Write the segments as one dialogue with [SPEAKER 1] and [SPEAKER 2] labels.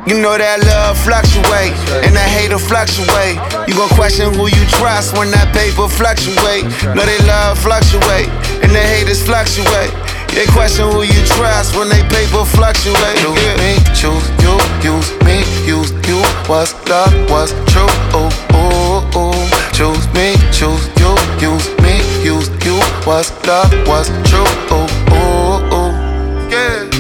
[SPEAKER 1] You know that love fluctuate, and that hater fluctuate. You gon' question who you trust when that paper fluctuate. Know they love fluctuate, and the haters fluctuate. They question who you trust when they paper fluctuate. Choose me, choose you, use me, use you. What's love, what's true, ooh, ooh, ooh. Choose me, choose you, use me, use you. What's love, what's true, ooh, ooh, ooh. Yeah.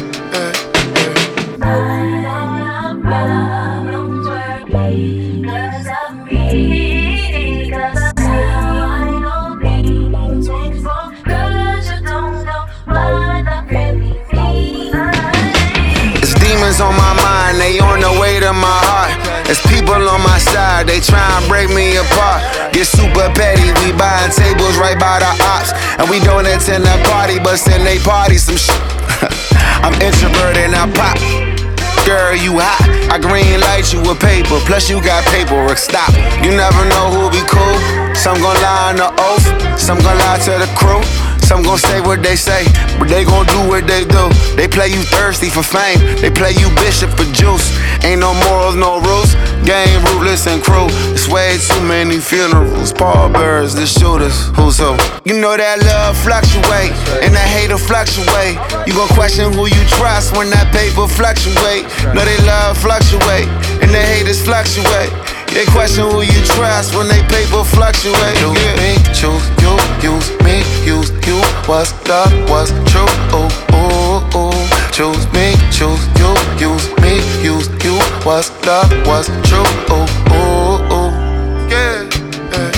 [SPEAKER 1] Demons on my mind, they on the way to my heart. There's people on my side, they try and break me apart. Get super petty, we buying tables right by the ops. And we don't attend the party, but send they party some shit. I'm introverted and I pop. Girl, you hot, I green light you with paper. Plus you got paperwork, stop. You never know who'll be cool. Some gon' lie on the oath, some gon' lie to the crew. Some gon' say what they say, but they gon' do what they do. They play you thirsty for fame, they play you bishop for juice. Ain't no morals, no rules, game ruthless and cruel. It's way too many funerals, pallbearers, the shooters, who's who? You know that love fluctuate, and that hater fluctuate. You gon' question who you trust when that paper fluctuate. Know they love fluctuate, and the haters fluctuate. They question who you trust when they paper fluctuate. Choose me, choose you, use me, use you. What's love, what's true, ooh, ooh, ooh. Choose me, choose you, use me, use you. What's love, what's true, ooh, ooh, ooh. Yeah, yeah,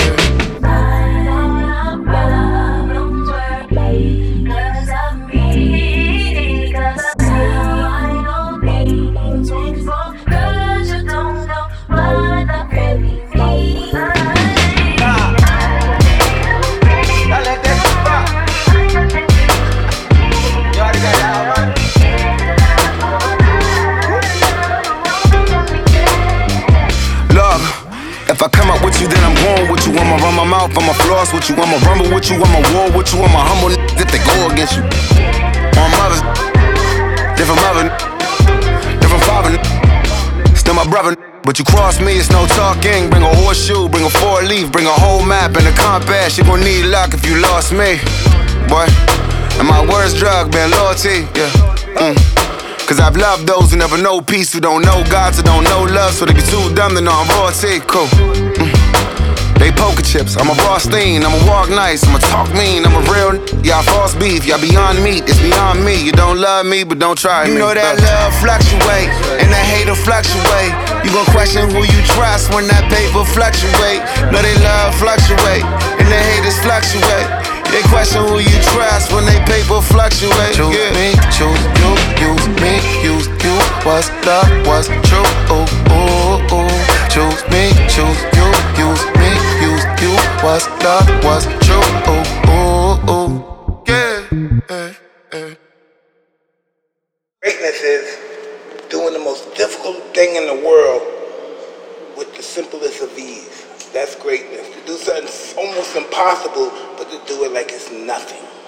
[SPEAKER 1] if I come up with you, then I'm going with you. I'ma run my mouth, I'ma floss with you. I'ma rumble with you, I'ma war with you. I'ma humble if they go against you. My mother, different mother, different father, still my brother. But you cross me, it's no talking. Bring a horseshoe, bring a four-leaf, bring a whole map and a compass. You gon' need luck if you lost me, boy. And my worst drug been loyalty, yeah. Cause I've loved those who never know peace, who don't know God, who don't know love. So they be too dumb to know I'm royalty, cool. They poker chips, I'm a Rothstein, I'ma walk nice, I'ma talk mean, I'm a real y'all false beef, y'all beyond meat, it's beyond me. You don't love me, but don't try me. You know that love fluctuate, and that hater fluctuate. You gon' question who you trust when that paper fluctuate. Know they love fluctuate, and the haters fluctuate. They question who you trust when they paper fluctuate. Choose me, choose you, use me, use you. What's love, what's true, ooh, ooh, ooh. Choose me, choose you, use me, use you. What's love, what's true, ooh, ooh, ooh. Yeah, yeah, yeah.
[SPEAKER 2] Greatness is doing the most difficult thing in the world with the simplest of ease. That's greatness. To do something almost impossible, but to do it like it's nothing.